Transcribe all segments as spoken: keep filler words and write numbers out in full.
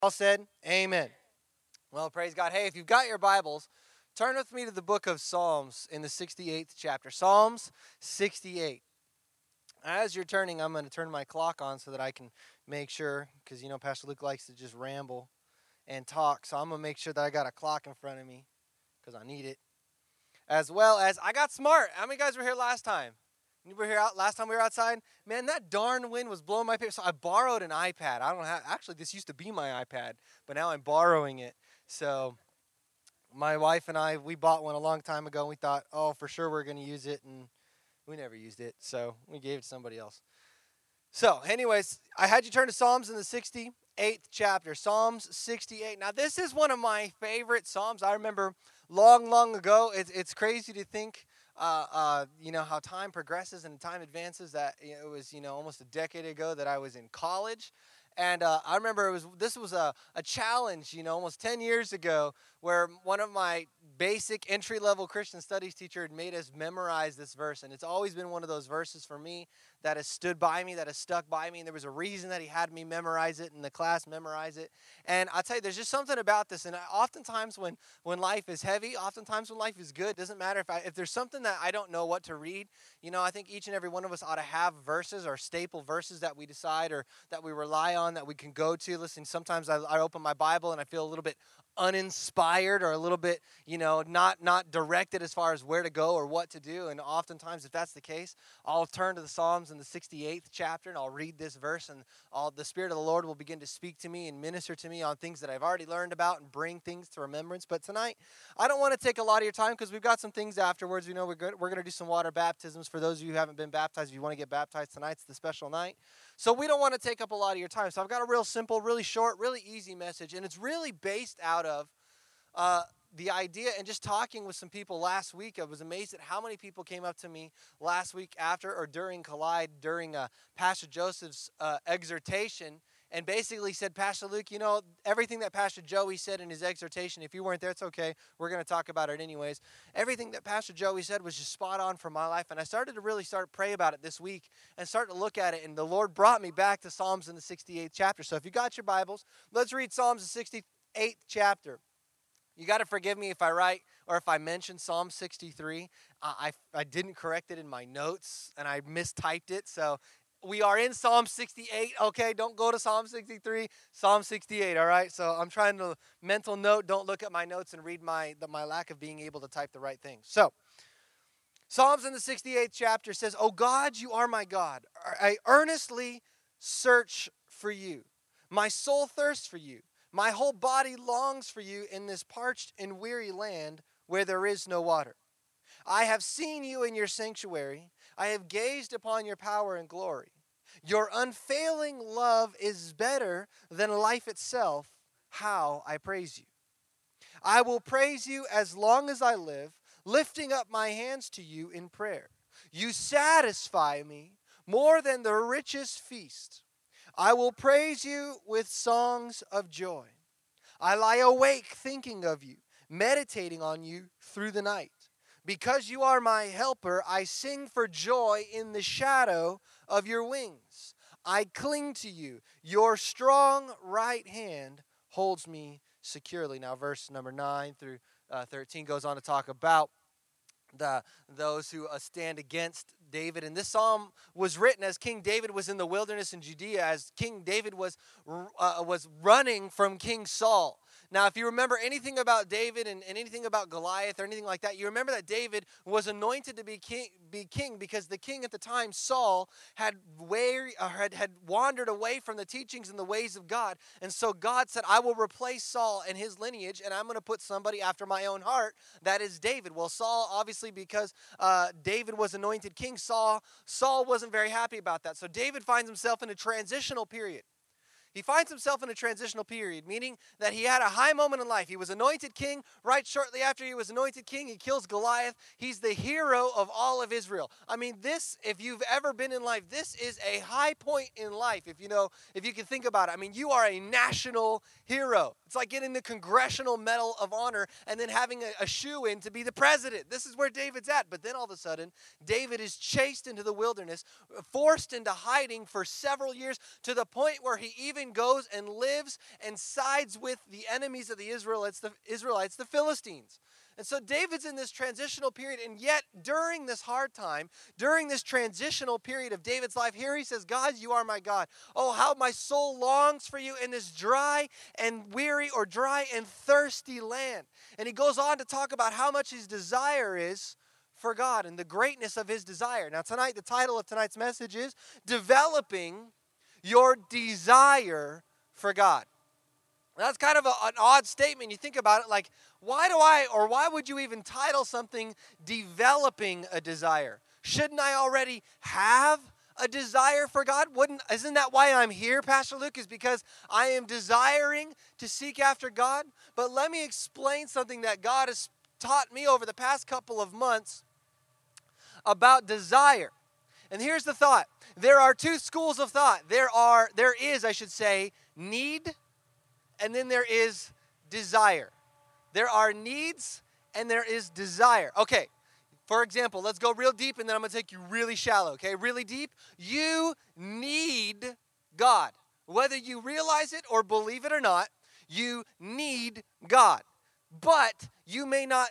All said, amen. Well, praise God. Hey, if you've got your Bibles, turn with me to the book of Psalms in the sixty-eighth chapter. Psalms sixty-eight. As you're turning, I'm going to turn my clock on so that I can make sure, because you know Pastor Luke likes to just ramble and talk, so I'm going to make sure that I got a clock in front of me because I need it. As well as I got smart. How many guys were here last time? You were here out last time we were outside? Man, that darn wind was blowing my paper. So I borrowed an iPad. I don't have actually this used to be my iPad, but now I'm borrowing it. So my wife and I we bought one a long time ago and we thought, oh, for sure we're gonna use it, and we never used it. So we gave it to somebody else. So, anyways, I had you turn to Psalms in the sixty-eighth chapter. Psalms sixty-eight. Now, this is one of my favorite Psalms. I remember long, long ago. It's, it's crazy to think, uh, uh, you know, how time progresses and time advances. That you know, it was, you know, almost a decade ago that I was in college. And uh, I remember it was this was a, a challenge, you know, almost ten years ago, where one of my basic entry-level Christian studies teacher had made us memorize this verse. And it's always been one of those verses for me that has stood by me, that has stuck by me. And there was a reason that he had me memorize it in the class, memorize it. And I'll tell you, there's just something about this. And oftentimes when, when life is heavy, oftentimes when life is good, it doesn't matter if I, if there's something that I don't know what to read. You know, I think each and every one of us ought to have verses or staple verses that we decide or that we rely on, that we can go to. Listen, sometimes I, I open my Bible and I feel a little bit uninspired or a little bit, you know, not not directed as far as where to go or what to do. And oftentimes, if that's the case, I'll turn to the Psalms in the sixty-eighth chapter and I'll read this verse, and all the Spirit of the Lord will begin to speak to me and minister to me on things that I've already learned about and bring things to remembrance. But tonight, I don't want to take a lot of your time because we've got some things afterwards. We know we're good. We're going to do some water baptisms for those of you who haven't been baptized. If you want to get baptized, tonight's the special night. So we don't want to take up a lot of your time. So I've got a real simple, really short, really easy message, and it's really based out of uh, the idea and just talking with some people last week. I was amazed at how many people came up to me last week after or during Collide, during uh, Pastor Joseph's uh, exhortation, and basically said, Pastor Luke, you know, everything that Pastor Joey said in his exhortation, if you weren't there, it's okay. We're going to talk about it anyways. Everything that Pastor Joey said was just spot on for my life. And I started to really start pray about it this week and start to look at it. And the Lord brought me back to Psalms in the sixty-eighth chapter. So if you got your Bibles, let's read Psalms the sixty-eighth chapter. You got to forgive me if I write or if I mention Psalm sixty-three. Uh, I, I didn't correct it in my notes and I mistyped it. So we are in Psalm sixty-eight. Okay, don't go to Psalm sixty-three, Psalm sixty-eight, all right? So I'm trying to mental note, don't look at my notes and read my, the, my lack of being able to type the right thing. So Psalms in the sixty-eighth chapter says, "O God, you are my God. I earnestly search for you. My soul thirsts for you. My whole body longs for you in this parched and weary land where there is no water. I have seen you in your sanctuary. I have gazed upon your power and glory. Your unfailing love is better than life itself. How I praise you. I will praise you as long as I live, lifting up my hands to you in prayer. You satisfy me more than the richest feast. I will praise you with songs of joy. I lie awake thinking of you, meditating on you through the night. Because you are my helper, I sing for joy in the shadow of your wings. I cling to you. Your strong right hand holds me securely." Now, verse number nine through uh, thirteen goes on to talk about the those who uh, stand against David. And this psalm was written as King David was in the wilderness in Judea, as King David was uh, was running from King Saul. Now, if you remember anything about David and, and anything about Goliath or anything like that, you remember that David was anointed to be king, be king because the king at the time, Saul, had, way, uh, had, had wandered away from the teachings and the ways of God. And so God said, I will replace Saul and his lineage, and I'm going to put somebody after my own heart, that is David. Well, Saul, obviously, because uh, David was anointed king, Saul, Saul wasn't very happy about that. So David finds himself in a transitional period. He finds himself in a transitional period, meaning that he had a high moment in life. He was anointed king. Right shortly after he was anointed king, he kills Goliath. He's the hero of all of Israel. I mean, this, if you've ever been in life, this is a high point in life, if you know, if you can think about it. I mean, you are a national hero. It's like getting the Congressional Medal of Honor and then having a, a shoe-in to be the president. This is where David's at. But then all of a sudden, David is chased into the wilderness, forced into hiding for several years, to the point where he even even goes and lives and sides with the enemies of the Israelites, the Israelites, the Philistines. And so David's in this transitional period, and yet during this hard time, during this transitional period of David's life, here he says, God, you are my God. Oh, how my soul longs for you in this dry and weary or dry and thirsty land. And he goes on to talk about how much his desire is for God and the greatness of his desire. Now tonight, the title of tonight's message is Developing Your Desire for God. That's kind of a, an odd statement. You think about it, like, why do I, or why would you even title something developing a desire? Shouldn't I already have a desire for God? Wouldn't, isn't that why I'm here, Pastor Luke, is because I am desiring to seek after God? But let me explain something that God has taught me over the past couple of months about desire. And here's the thought. There are two schools of thought. There are, there is, I should say, need, and then there is desire. There are needs and there is desire. Okay, for example, let's go real deep and then I'm going to take you really shallow, okay? Really deep. You need God. Whether you realize it or believe it or not, you need God. But you may not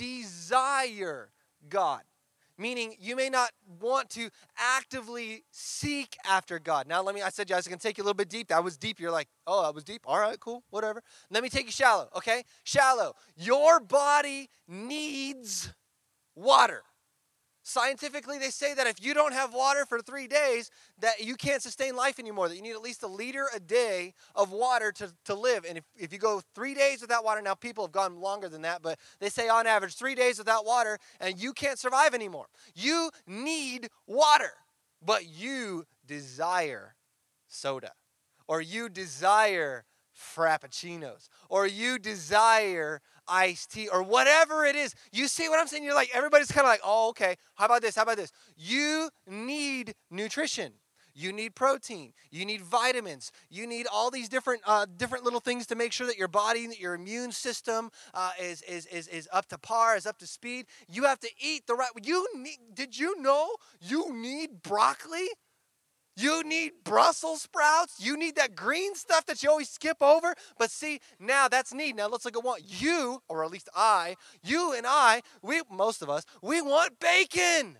desire God. Meaning you may not want to actively seek after God. Now let me, I said I was going to take you a little bit deep. That was deep. You're like, oh, that was deep. All right, cool, whatever. Let me take you shallow, okay? Shallow. Your body needs water. Scientifically, they say that if you don't have water for three days, that you can't sustain life anymore, that you need at least a liter a day of water to, to live. And if, if you go three days without water, now people have gone longer than that, but they say on average three days without water, and you can't survive anymore. You need water, but you desire soda, or you desire frappuccinos, or you desire iced tea, or whatever it is. You see what I'm saying? You're like, everybody's kind of like, oh, okay, how about this, how about this? You need nutrition. You need protein. You need vitamins. You need all these different uh, different little things to make sure that your body, that your immune system uh, is, is, is, is up to par, is up to speed. You have to eat the right, you need, did you know you need broccoli? You need Brussels sprouts. You need that green stuff that you always skip over. But see, now that's need. Now let's look at what you, or at least I, you and I, we, most of us, we want bacon.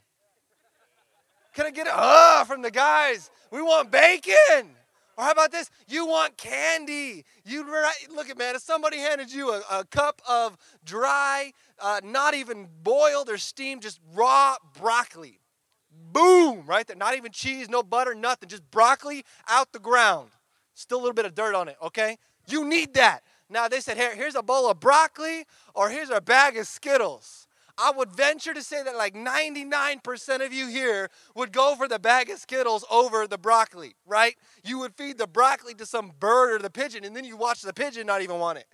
Can I get it uh, from the guys? We want bacon. Or how about this? You want candy. You look at, man, if somebody handed you a, a cup of dry, uh, not even boiled or steamed, just raw broccoli. Boom, right there. Not even cheese, no butter, nothing. Just broccoli out the ground. Still a little bit of dirt on it, okay? You need that. Now, they said, here, here's a bowl of broccoli or here's a bag of Skittles. I would venture to say that like ninety-nine percent of you here would go for the bag of Skittles over the broccoli, right? You would feed the broccoli to some bird or the pigeon, and then you watch the pigeon not even want it.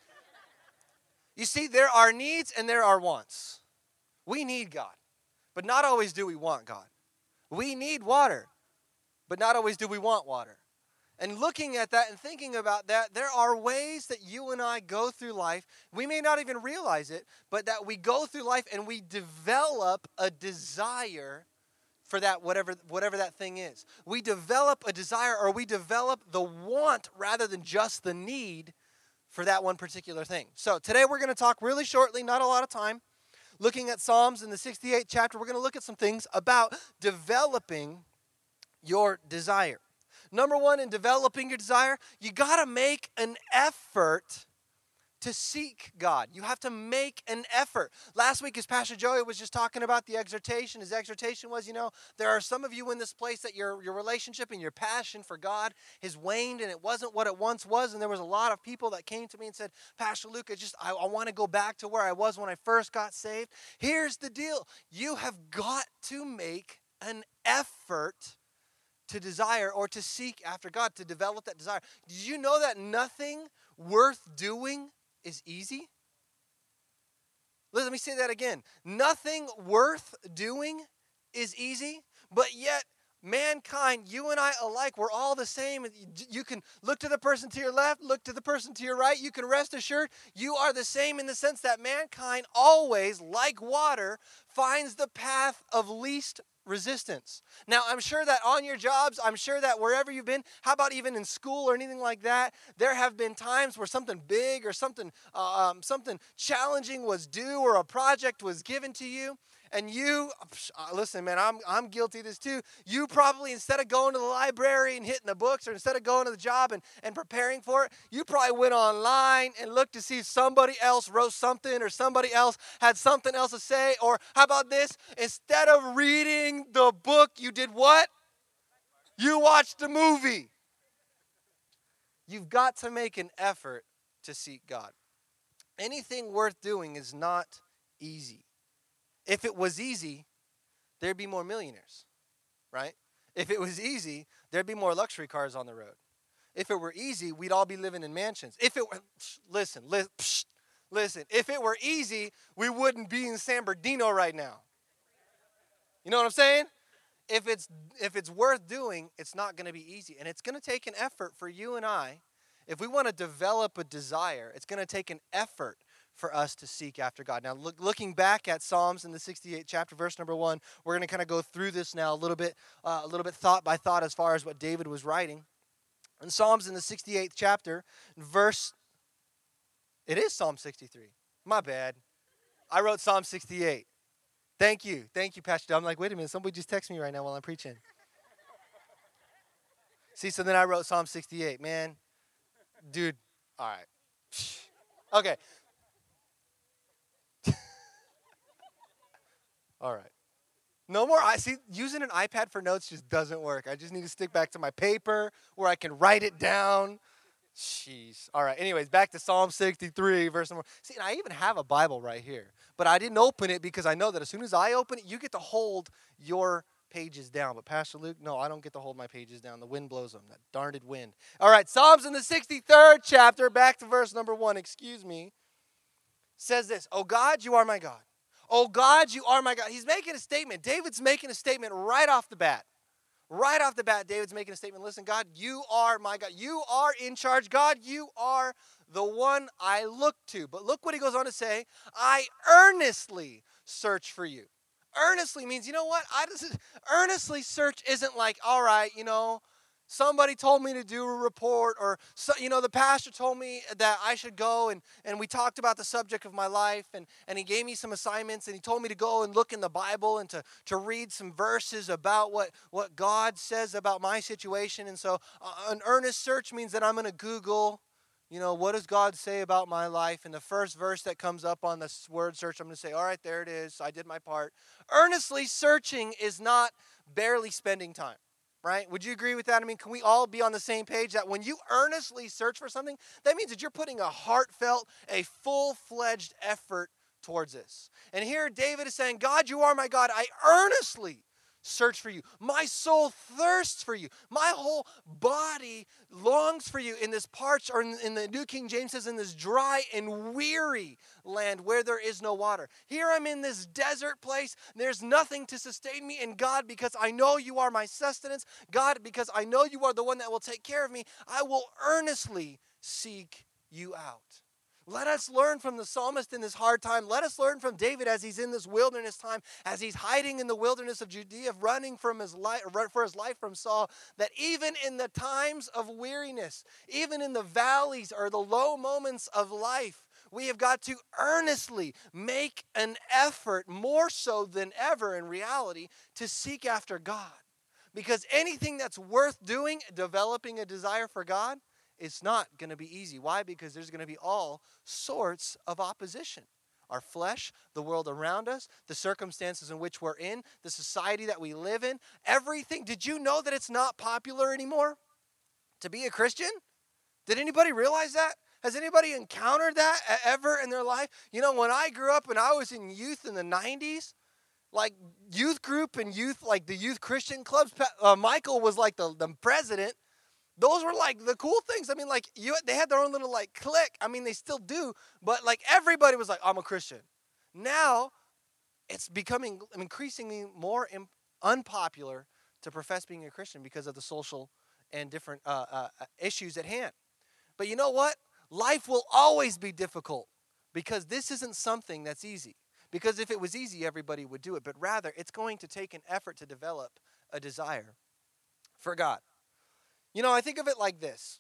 You see, there are needs and there are wants. We need God. But not always do we want God. We need water, but not always do we want water. And looking at that and thinking about that, there are ways that you and I go through life. We may not even realize it, but that we go through life and we develop a desire for that, whatever, whatever that thing is. We develop a desire, or we develop the want rather than just the need for that one particular thing. So today we're going to talk really shortly, not a lot of time. Looking at Psalms in the sixty-eighth chapter, we're going to look at some things about developing your desire. Number one, in developing your desire, you got to make an effort to seek God. You have to make an effort. Last week, as Pastor Joey was just talking about the exhortation, his exhortation was, you know, there are some of you in this place that your, your relationship and your passion for God has waned, and it wasn't what it once was. And there was a lot of people that came to me and said, Pastor Luke, I just, I, I want to go back to where I was when I first got saved. Here's the deal. You have got to make an effort to desire or to seek after God, to develop that desire. Did you know that nothing worth doing is easy? Let me say that again. Nothing worth doing is easy, but yet mankind, you and I alike, we're all the same. You can look to the person to your left, look to the person to your right. You can rest assured you are the same in the sense that mankind always, like water, finds the path of least resistance. Now, I'm sure that on your jobs, I'm sure that wherever you've been, how about even in school or anything like that, there have been times where something big or something uh, um, something challenging was due or a project was given to you. And you, uh, listen, man, I'm, I'm guilty of this too. You probably, instead of going to the library and hitting the books, or instead of going to the job and, and preparing for it, you probably went online and looked to see if somebody else wrote something or somebody else had something else to say. Or how about this? Instead of reading the book, you did what? You watched the movie. You've got to make an effort to seek God. Anything worth doing is not easy. If it was easy, there'd be more millionaires, right? If it was easy, there'd be more luxury cars on the road. If it were easy, we'd all be living in mansions. If it were, listen, li- psh, listen, if it were easy, we wouldn't be in San Bernardino right now. You know what I'm saying? If it's if it's worth doing, it's not going to be easy, and it's going to take an effort for you and I. If we want to develop a desire, it's going to take an effort for us to seek after God. Now, look, looking back at Psalms in the sixty-eighth chapter, verse number one, we're going to kind of go through this now a little bit, uh, a little bit thought by thought as far as what David was writing. In Psalms in the sixty-eighth chapter, verse, it is Psalm sixty-three. My bad. I wrote Psalm sixty-eight. Thank you. Thank you, Pastor. I'm like, wait a minute, somebody just text me right now while I'm preaching. See, so then I wrote Psalm sixty-eight. Man, dude, all right. Okay. All right. No more. I see. Using an iPad for notes just doesn't work. I just need to stick back to my paper where I can write it down. Jeez. All right. Anyways, back to Psalm sixty-three, verse number. See, and I even have a Bible right here, but I didn't open it because I know that as soon as I open it, you get to hold your pages down. But Pastor Luke, no, I don't get to hold my pages down. The wind blows them. That darned wind. All right. Psalms in the sixty-third chapter, back to verse number one. Excuse me. Says this: "Oh God, you are my God. Oh God, you are my God." He's making a statement. David's making a statement right off the bat. Right off the bat, David's making a statement. Listen, God, you are my God. You are in charge. God, you are the one I look to. But look what he goes on to say. I earnestly search for you. Earnestly means, you know what? I just, earnestly search isn't like, all right, you know, somebody told me to do a report, or, so, you know, the pastor told me that I should go, and, and we talked about the subject of my life, and, and he gave me some assignments, and he told me to go and look in the Bible and to, to read some verses about what, what God says about my situation. And so uh, an earnest search means that I'm going to Google, you know, what does God say about my life? And the first verse that comes up on the word search, I'm going to say, all right, there it is. I did my part. Earnestly searching is not barely spending time. Right? Would you agree with that? I mean, can we all be on the same page that when you earnestly search for something, that means that you're putting a heartfelt, a full-fledged effort towards this. And here David is saying, God, you are my God. I earnestly search for you. My soul thirsts for you. My whole body longs for you in this parched, or in, in the New King James says, in this dry and weary land where there is no water. Here I'm in this desert place. There's nothing to sustain me. And God, because I know you are my sustenance, God, because I know you are the one that will take care of me, I will earnestly seek you out. Let us learn from the psalmist in this hard time. Let us learn from David as he's in this wilderness time, as he's hiding in the wilderness of Judea, running from his life, for his life from Saul, that even in the times of weariness, even in the valleys or the low moments of life, we have got to earnestly make an effort, more so than ever in reality, to seek after God. Because anything that's worth doing, developing a desire for God, it's not going to be easy. Why? Because there's going to be all sorts of opposition. Our flesh, the world around us, the circumstances in which we're in, the society that we live in, everything. Did you know that it's not popular anymore to be a Christian? Did anybody realize that? Has anybody encountered that ever in their life? You know, when I grew up and I was in youth in the nineties, like youth group and youth, like the youth Christian clubs, uh, Michael was like the, the president. Those were like the cool things. I mean, like you, they had their own little like clique. I mean, they still do, but like everybody was like, I'm a Christian. Now, it's becoming increasingly more imp- unpopular to profess being a Christian because of the social and different uh, uh, issues at hand. But you know what? Life will always be difficult because this isn't something that's easy. Because if it was easy, everybody would do it. But rather, it's going to take an effort to develop a desire for God. You know, I think of it like this.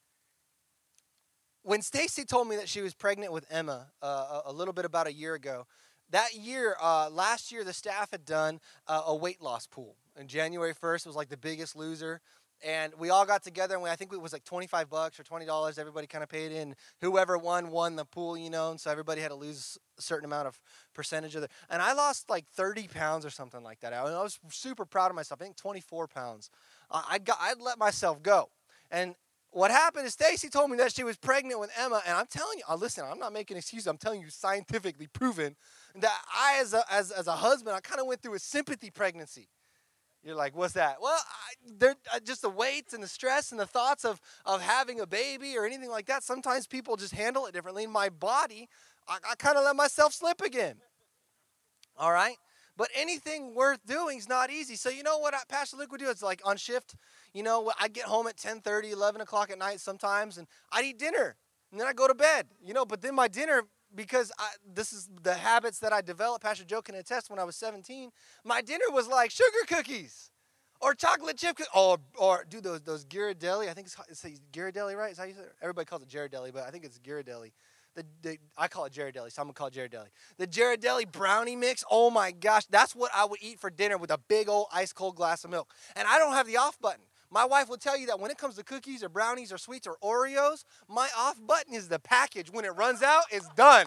When Stacy told me that she was pregnant with Emma uh, a, a little bit about a year ago, that year, uh, last year, the staff had done uh, a weight loss pool. And January first was like the Biggest Loser. And we all got together, and we, I think it was like twenty-five bucks or twenty dollars. Everybody kind of paid in. Whoever won, won the pool, you know. And so everybody had to lose a certain amount of percentage of it. And I lost like thirty pounds or something like that. I, I was super proud of myself. I think twenty-four pounds. Uh, I got, I'd let myself go. And what happened is Stacy told me that she was pregnant with Emma. And I'm telling you, uh, listen, I'm not making excuses. I'm telling you scientifically proven that I, as a, as, as a husband, I kind of went through a sympathy pregnancy. You're like, what's that? Well, I, they're uh, just the weights and the stress and the thoughts of, of having a baby or anything like that. Sometimes people just handle it differently. In my body, I, I kind of let myself slip again. All right? But anything worth doing is not easy. So you know what I, Pastor Luke would do? It's like on shift, you know, I get home at ten thirty, eleven o'clock at night sometimes, and I'd eat dinner, and then I go to bed. You know, but then my dinner, because I, this is the habits that I developed, Pastor Joe can attest, when I was seventeen, my dinner was like sugar cookies or chocolate chip cookies, or, or do those those Ghirardelli. I think it's, it's Ghirardelli, right? Is how you say it? Everybody calls it Ghirardelli, but I think it's Ghirardelli. The, the, I call it Ghirardelli, so I'm going to call it Ghirardelli. The Ghirardelli brownie mix, oh my gosh, that's what I would eat for dinner with a big old ice cold glass of milk. And I don't have the off button. My wife will tell you that when it comes to cookies or brownies or sweets or Oreos, my off button is the package. When it runs out, it's done.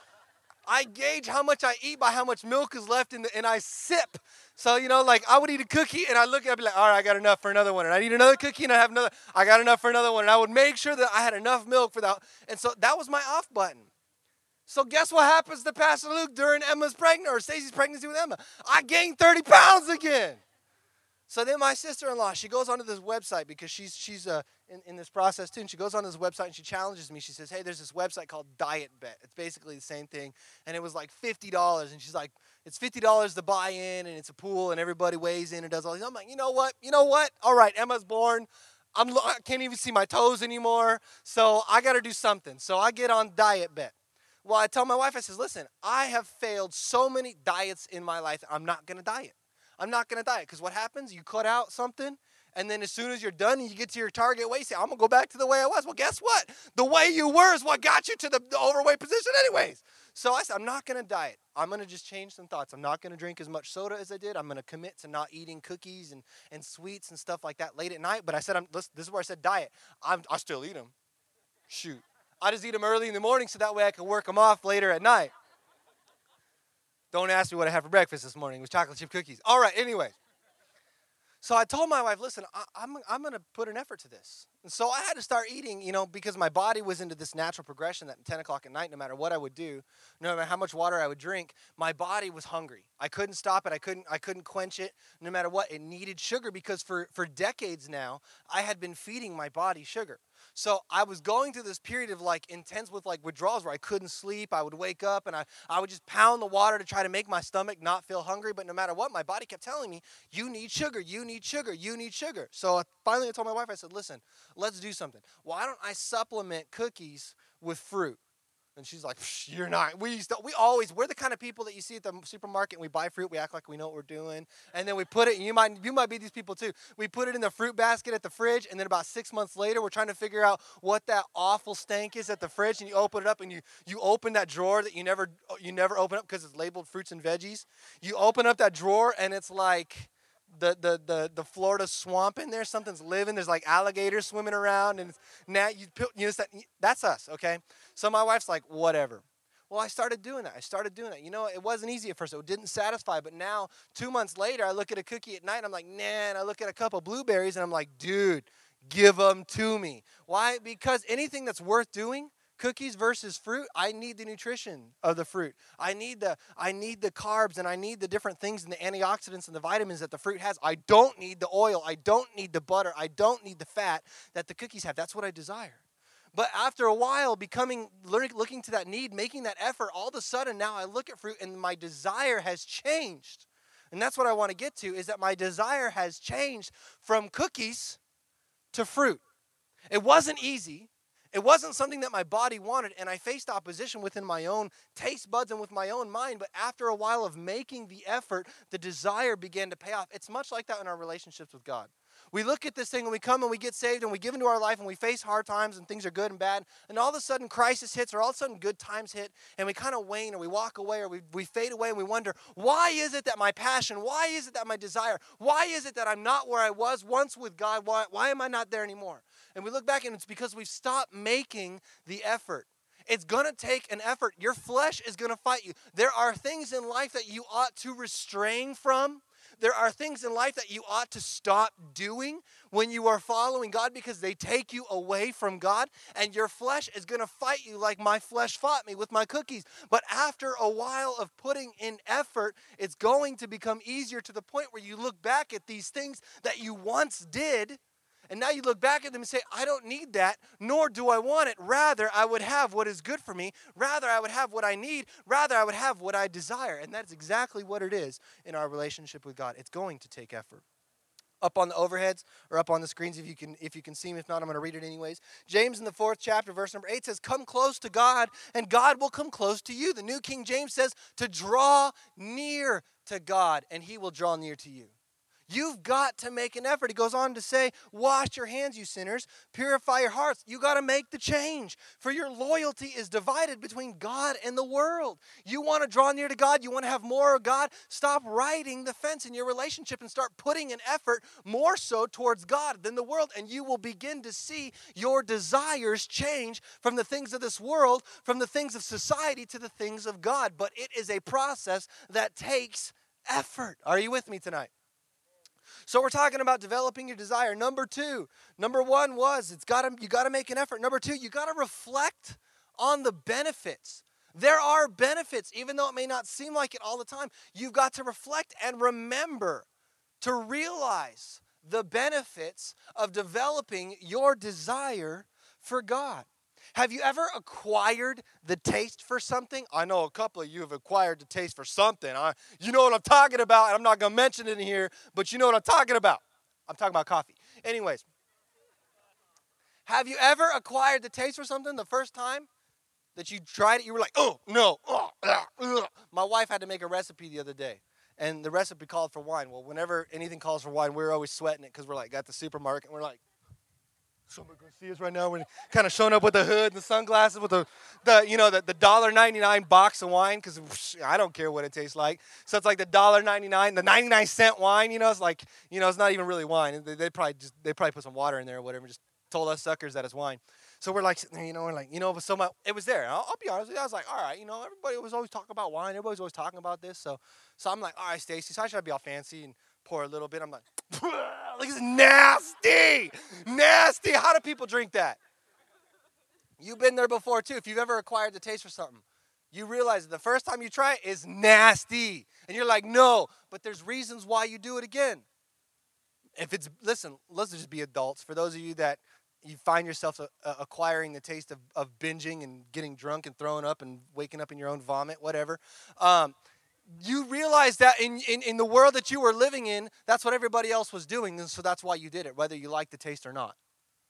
I gauge how much I eat by how much milk is left in the, and I sip. So, you know, like I would eat a cookie and I look at it and be like, all right, I got enough for another one. And I'd eat another cookie and I have another, I got enough for another one. And I would make sure that I had enough milk for that. And so that was my off button. So guess what happens to Pastor Luke during Emma's pregnancy or Stacy's pregnancy with Emma? I gained thirty pounds again. So then my sister-in-law, she goes onto this website because she's she's uh, in, in this process too. And she goes on this website and she challenges me. She says, hey, there's this website called Diet Bet. It's basically the same thing. And it was like fifty dollars. And she's like, it's fifty dollars to buy in and it's a pool and everybody weighs in and does all these. I'm like, you know what? You know what? All right, Emma's born. I'm, I can't even see my toes anymore. So I got to do something. So I get on Diet Bet. Well, I tell my wife, I says, listen, I have failed so many diets in my life. I'm not going to diet. I'm not going to diet because what happens? You cut out something, and then as soon as you're done and you get to your target weight, you say, I'm going to go back to the way I was. Well, guess what? The way you were is what got you to the, the overweight position anyways. So I said, I'm not going to diet. I'm going to just change some thoughts. I'm not going to drink as much soda as I did. I'm going to commit to not eating cookies and, and sweets and stuff like that late at night. But I said, I'm, listen, this is where I said diet. I'm, I still eat them. Shoot. I just eat them early in the morning so that way I can work them off later at night. Don't ask me what I had for breakfast this morning. It was chocolate chip cookies. All right, anyway. So I told my wife, listen, I, I'm, I'm going to put an effort to this. And so I had to start eating, you know, because my body was into this natural progression that at ten o'clock at night, no matter what I would do, no matter how much water I would drink, my body was hungry. I couldn't stop it. I couldn't I couldn't quench it no matter what. It needed sugar because for, for decades now, I had been feeding my body sugar. So I was going through this period of like intense with like withdrawals where I couldn't sleep. I would wake up and I, I would just pound the water to try to make my stomach not feel hungry. But no matter what, my body kept telling me, you need sugar, you need sugar, you need sugar. So finally I told my wife, I said, listen, let's do something. Why don't I supplement cookies with fruit? And she's like, you're not. We used to, we always, we're the kind of people that you see at the supermarket and we buy fruit. We act like we know what we're doing. And then we put it, and you might, you might be these people too. We put it in the fruit basket at the fridge. And then about six months later, we're trying to figure out what that awful stank is at the fridge. And you open it up and you, you open that drawer that you never, you never open up because it's labeled fruits and veggies. You open up that drawer and it's like the, the, the, the Florida swamp in there. Something's living. There's like alligators swimming around. And now you, you know, that's us, okay? So my wife's like, whatever. Well, I started doing that. I started doing that. You know, it wasn't easy at first. It didn't satisfy. But now, two months later, I look at a cookie at night, and I'm like, nah. And I look at a couple blueberries, and I'm like, dude, give them to me. Why? Because anything that's worth doing, cookies versus fruit, I need the nutrition of the fruit. I need the I need the carbs, and I need the different things and the antioxidants and the vitamins that the fruit has. I don't need the oil. I don't need the butter. I don't need the fat that the cookies have. That's what I desire. But after a while, becoming, learning, looking to that need, making that effort, all of a sudden now I look at fruit and my desire has changed. And that's what I want to get to, is that my desire has changed from cookies to fruit. It wasn't easy. It wasn't something that my body wanted, and I faced opposition within my own taste buds and with my own mind. But after a while of making the effort, the desire began to pay off. It's much like that in our relationships with God. We look at this thing and we come and we get saved and we give into our life and we face hard times and things are good and bad. And all of a sudden crisis hits, or all of a sudden good times hit, and we kind of wane, or we walk away, or we, we fade away, and we wonder, why is it that my passion, why is it that my desire, why is it that I'm not where I was once with God? Why, why am I not there anymore? And we look back and it's because we've stopped making the effort. It's going to take an effort. Your flesh is going to fight you. There are things in life that you ought to restrain from. There are things in life that you ought to stop doing when you are following God, because they take you away from God, and your flesh is going to fight you like my flesh fought me with my cookies. But after a while of putting in effort, it's going to become easier, to the point where you look back at these things that you once did, and now you look back at them and say, I don't need that, nor do I want it. Rather, I would have what is good for me. Rather, I would have what I need. Rather, I would have what I desire. And that's exactly what it is in our relationship with God. It's going to take effort. Up on the overheads or up on the screens, if you can if you can see them. If not, I'm going to read it anyways. James in the fourth chapter, verse number eight says, come close to God, and God will come close to you. The New King James says to draw near to God, and he will draw near to you. You've got to make an effort. He goes on to say, wash your hands, you sinners. Purify your hearts. You got to make the change. For your loyalty is divided between God and the world. You want to draw near to God. You want to have more of God. Stop riding the fence in your relationship and start putting an effort more so towards God than the world. And you will begin to see your desires change from the things of this world, from the things of society, to the things of God. But it is a process that takes effort. Are you with me tonight? So we're talking about developing your desire. Number two, number one was it's got to you got to make an effort. Number two, you got to reflect on the benefits. There are benefits, even though it may not seem like it all the time. You've got to reflect and remember to realize the benefits of developing your desire for God. Have you ever acquired the taste for something? I know a couple of you have acquired the taste for something. I, you know what I'm talking about, and I'm not going to mention it in here, but you know what I'm talking about. I'm talking about coffee. Anyways, have you ever acquired the taste for something the first time that you tried it? You were like, oh, no. Oh, ugh, ugh. My wife had to make a recipe the other day, and the recipe called for wine. Well, whenever anything calls for wine, we're always sweating it because we're like at the supermarket, and we're like, somebody gonna see us right now. We're kind of showing up with the hood and the sunglasses, with the, the you know, the, the one dollar ninety-nine box of wine, because I don't care what it tastes like. So it's like the one dollar ninety-nine, the ninety-nine cent wine, you know, it's like, you know, it's not even really wine. They, they probably just, they probably put some water in there or whatever, just told us suckers that it's wine. So we're like, you know, we're like, you know, but so much, it was there. I'll, I'll be honest with you. I was like, all right, you know, everybody was always talking about wine. Everybody was always talking about this. So, so I'm like, all right, Stacy, so I should be all fancy and pour a little bit. I'm like, like it's nasty, nasty. How do people drink that? You've been there before too. If you've ever acquired the taste for something, you realize that the first time you try it is nasty. And you're like, no, but there's reasons why you do it again. If it's, listen, let's just be adults. For those of you that you find yourself uh, acquiring the taste of, of binging and getting drunk and throwing up and waking up in your own vomit, whatever, um, you realize that in, in, in the world that you were living in, that's what everybody else was doing, and so that's why you did it, whether you like the taste or not.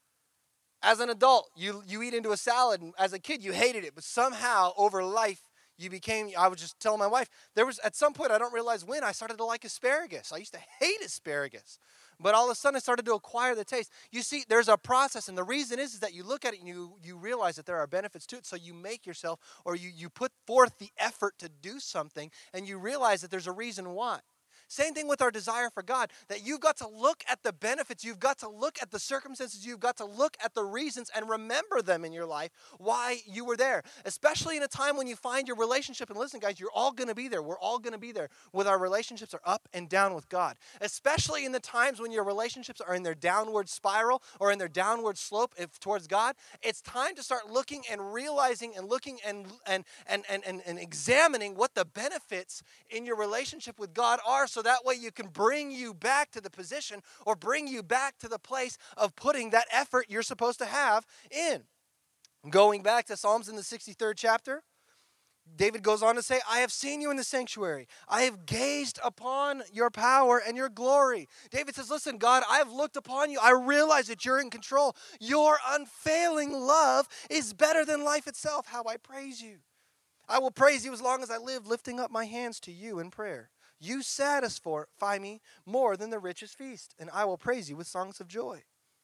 As an adult, you, you eat into a salad, and as a kid, you hated it, but somehow over life, you became, I was just telling my wife, there was, at some point, I don't realize when, I started to like asparagus. I used to hate asparagus. But all of a sudden, I started to acquire the taste. You see, there's a process, and the reason is, is that you look at it and you, you realize that there are benefits to it, so you make yourself, or you, you put forth the effort to do something, and you realize that there's a reason why. Same thing with our desire for God, that you've got to look at the benefits, you've got to look at the circumstances, you've got to look at the reasons and remember them in your life, why you were there. Especially in a time when you find your relationship, and listen guys, you're all going to be there, we're all going to be there, with our relationships are up and down with God. Especially in the times when your relationships are in their downward spiral or in their downward slope if, towards God, it's time to start looking and realizing and looking and, and, and, and, and, and examining what the benefits in your relationship with God are, so that way you can bring you back to the position or bring you back to the place of putting that effort you're supposed to have in. Going back to Psalms in the sixty-third chapter, David goes on to say, I have seen you in the sanctuary. I have gazed upon your power and your glory. David says, listen, God, I have looked upon you. I realize that you're in control. Your unfailing love is better than life itself. How I praise you. I will praise you as long as I live, lifting up my hands to you in prayer. You satisfy me more than the richest feast, and I will praise you with songs of joy.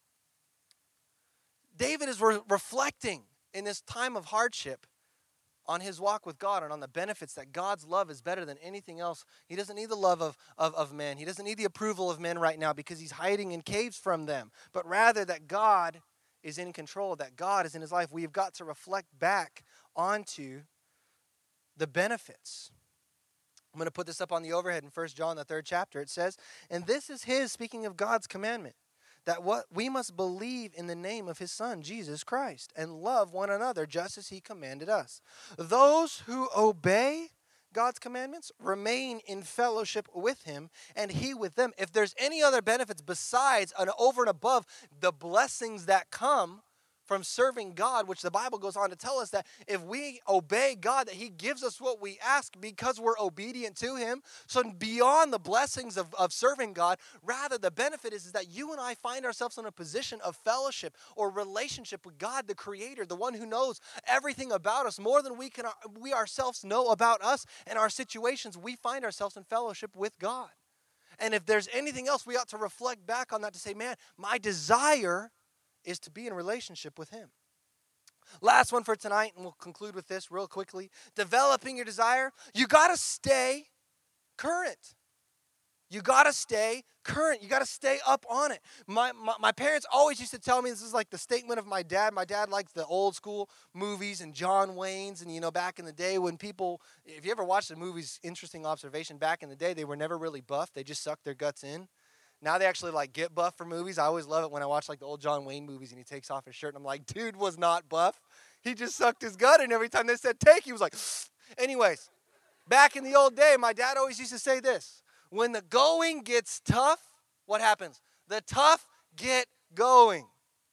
David is re- reflecting in this time of hardship on his walk with God and on the benefits that God's love is better than anything else. He doesn't need the love of, of, of men. He doesn't need the approval of men right now because he's hiding in caves from them. But rather that God is in control, that God is in his life. We've got to reflect back onto the benefits. I'm going to put this up on the overhead in First John, the third chapter. It says, and this is his, speaking of God's commandment, that what we must believe in the name of his Son, Jesus Christ, and love one another just as he commanded us. Those who obey God's commandments remain in fellowship with him, and he with them. If there's any other benefits besides and over and above the blessings that come from serving God, which the Bible goes on to tell us that if we obey God, that he gives us what we ask because we're obedient to him. So beyond the blessings of, of serving God, rather the benefit is, is that you and I find ourselves in a position of fellowship or relationship with God, the Creator, the one who knows everything about us more than we can we ourselves know about us and our situations. We find ourselves in fellowship with God. And if there's anything else, we ought to reflect back on that to say, man, my desire is to be in relationship with him. Last one for tonight, and we'll conclude with this real quickly. Developing your desire. You got to stay current. You got to stay current. You got to stay up on it. My, my my parents always used to tell me, this is like the statement of my dad. My dad likes the old school movies and John Wayne's. And, you know, back in the day when people, if you ever watched the movies, interesting observation, back in the day, they were never really buff. They just sucked their guts in. Now they actually like get buff for movies. I always love it when I watch like the old John Wayne movies and he takes off his shirt and I'm like, dude was not buff. He just sucked his gut in every time they said take, he was like, anyways, back in the old day, my dad always used to say this. When the going gets tough, what happens? The tough get going.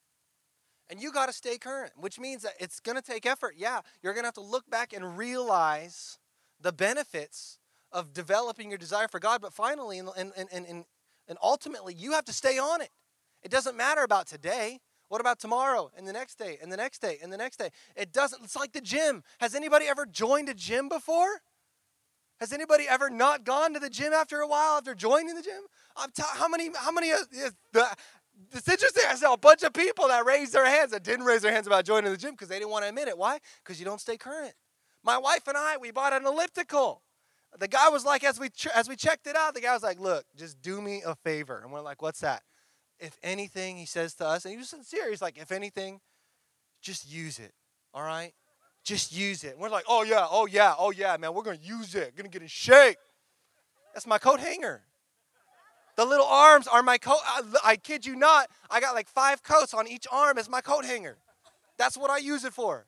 And you got to stay current, which means that it's going to take effort. Yeah, you're going to have to look back and realize the benefits of developing your desire for God. But finally, and, and, and, and And ultimately, you have to stay on it. It doesn't matter about today. What about tomorrow and the next day and the next day and the next day? It doesn't. It's like the gym. Has anybody ever joined a gym before? Has anybody ever not gone to the gym after a while after joining the gym? I'm t- how many? How many? Uh, the, it's interesting. I saw a bunch of people that raised their hands that didn't raise their hands about joining the gym because they didn't want to admit it. Why? Because you don't stay current. My wife and I, we bought an elliptical. The guy was like, as we ch- as we checked it out, the guy was like, look, just do me a favor. And we're like, what's that? If anything, he says to us, and he was sincere, he's like, if anything, just use it, all right? Just use it. And we're like, oh, yeah, oh, yeah, oh, yeah, man, we're going to use it. Going to get in shape. That's my coat hanger. The little arms are my coat. I, I kid you not, I got like five coats on each arm as my coat hanger. That's what I use it for.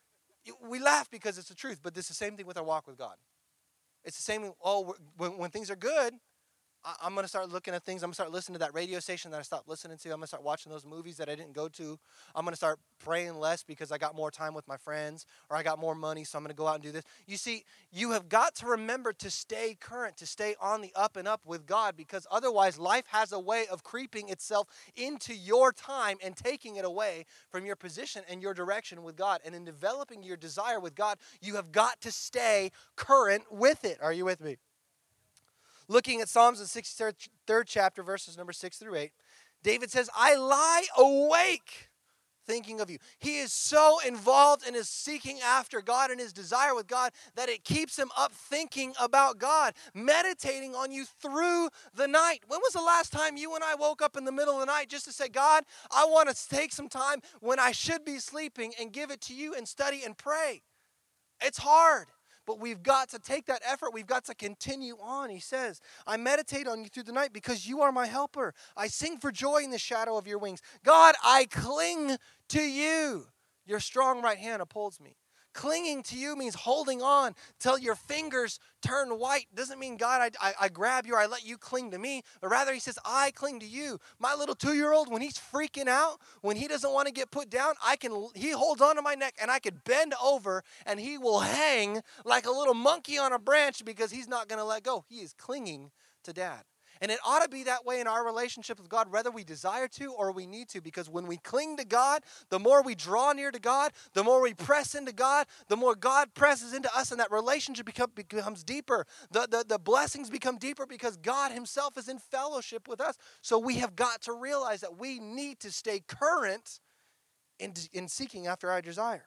We laugh because it's the truth, but it's the same thing with our walk with God. It's the same, oh, when, when things are good, I, I'm going to start looking at things. I'm going to start listening to that radio station that I stopped listening to. I'm going to start watching those movies that I didn't go to. I'm going to start praying less because I got more time with my friends or I got more money, so I'm going to go out and do this. You see, you have got to remember to stay current, to stay on the up and up with God, because otherwise life has a way of creeping itself into your time and taking it away from your position and your direction with God. And in developing your desire with God, you have got to stay current with it. Are you with me? Looking at Psalms, the sixty-third chapter, verses number six through eight, David says, I lie awake thinking of you. He is so involved in his seeking after God and his desire with God that it keeps him up thinking about God, meditating on you through the night. When was the last time you and I woke up in the middle of the night just to say, God, I want to take some time when I should be sleeping and give it to you and study and pray? It's hard. But we've got to take that effort. We've got to continue on. He says, I meditate on you through the night because you are my helper. I sing for joy in the shadow of your wings. God, I cling to you. Your strong right hand upholds me. Clinging to you means holding on till your fingers turn white. Doesn't mean, God, I, I, I grab you or I let you cling to me, but rather he says, I cling to you. My little two-year-old, when he's freaking out, when he doesn't want to get put down, I can. He holds onto my neck and I can bend over and he will hang like a little monkey on a branch because he's not going to let go. He is clinging to Dad. And it ought to be that way in our relationship with God, whether we desire to or we need to, because when we cling to God, the more we draw near to God, the more we press into God, the more God presses into us, and that relationship become, becomes deeper. The, the, the blessings become deeper because God himself is in fellowship with us. So we have got to realize that we need to stay current in, in seeking after our desire.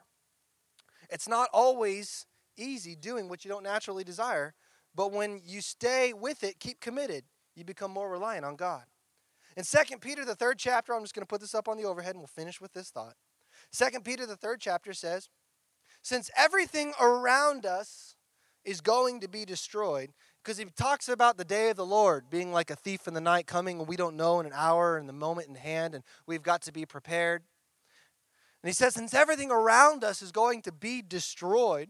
It's not always easy doing what you don't naturally desire, but when you stay with it, keep committed, you become more reliant on God. In Second Peter, the third chapter, I'm just going to put this up on the overhead and we'll finish with this thought. Second Peter, the third chapter says, since everything around us is going to be destroyed, because he talks about the day of the Lord being like a thief in the night coming and we don't know in an hour and the moment in hand and we've got to be prepared. And he says, since everything around us is going to be destroyed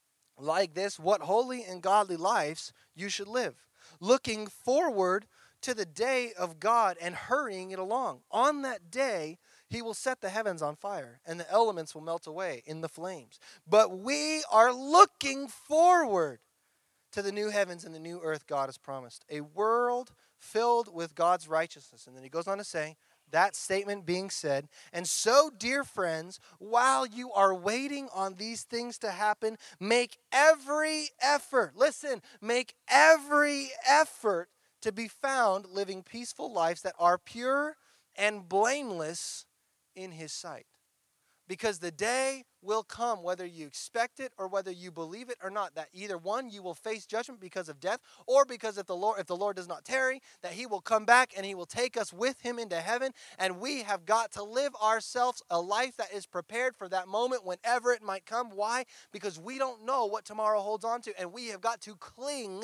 like this, what holy and godly lives you should live, looking forward to the day of God and hurrying it along. On that day, he will set the heavens on fire and the elements will melt away in the flames. But we are looking forward to the new heavens and the new earth God has promised, a world filled with God's righteousness. And then he goes on to say, that statement being said, and so, dear friends, while you are waiting on these things to happen, make every effort, listen, make every effort to be found living peaceful lives that are pure and blameless in his sight. Because the day will come, whether you expect it or whether you believe it or not, that either one, you will face judgment because of death, or because if the Lord, if the Lord does not tarry, that he will come back and he will take us with him into heaven. And we have got to live ourselves a life that is prepared for that moment whenever it might come. Why? Because we don't know what tomorrow holds on to, and we have got to cling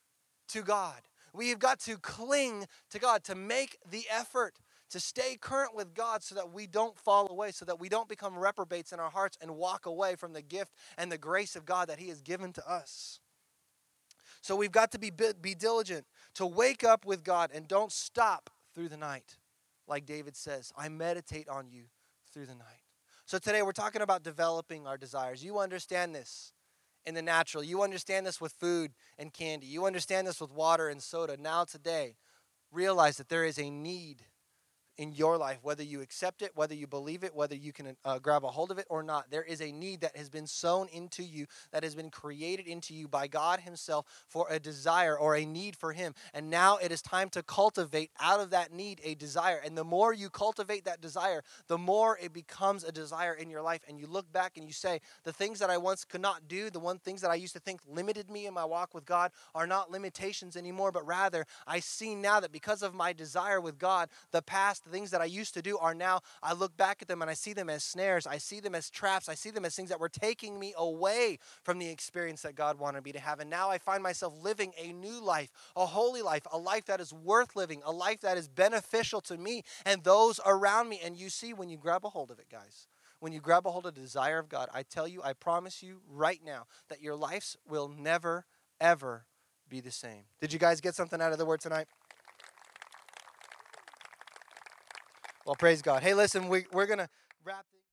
to God. We have got to cling to God, to make the effort to stay current with God so that we don't fall away, so that we don't become reprobates in our hearts and walk away from the gift and the grace of God that he has given to us. So we've got to be, be diligent to wake up with God and don't stop through the night. Like David says, I meditate on you through the night. So today we're talking about developing our desires. You understand this in the natural. You understand this with food and candy. You understand this with water and soda. Now today, realize that there is a need in your life, whether you accept it, whether you believe it, whether you can uh, grab a hold of it or not. There is a need that has been sown into you, that has been created into you by God himself for a desire or a need for him. And now it is time to cultivate out of that need a desire. And the more you cultivate that desire, the more it becomes a desire in your life. And you look back and you say, the things that I once could not do, the one things that I used to think limited me in my walk with God are not limitations anymore, but rather I see now that because of my desire with God, the past, the things that I used to do are now, I look back at them and I see them as snares. I see them as traps. I see them as things that were taking me away from the experience that God wanted me to have. And now I find myself living a new life, a holy life, a life that is worth living, a life that is beneficial to me and those around me. And you see, when you grab a hold of it, guys, when you grab a hold of the desire of God, I tell you, I promise you right now that your lives will never, ever be the same. Did you guys get something out of the word tonight? Well, praise God. Hey, listen, we, we're going to wrap this.